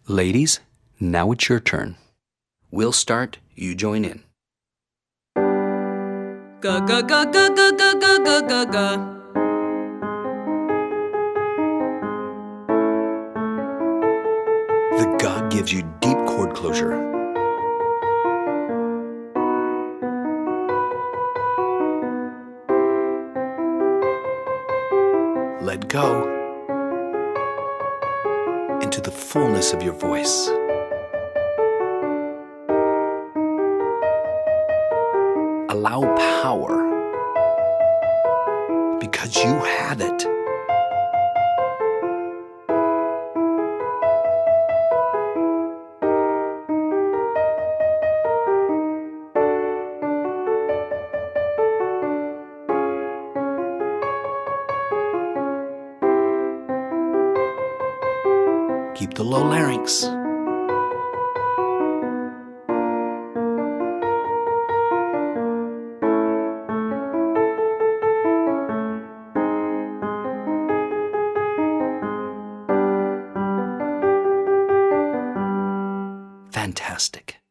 Ladies, now it's your turn. We'll start, you join in. Ga ga ga ga ga ga ga ga ga ga. The ga gives you deep chord closure. Let go into the fullness of your voice. Allow power because you have it. Keep the low larynx. Fantastic.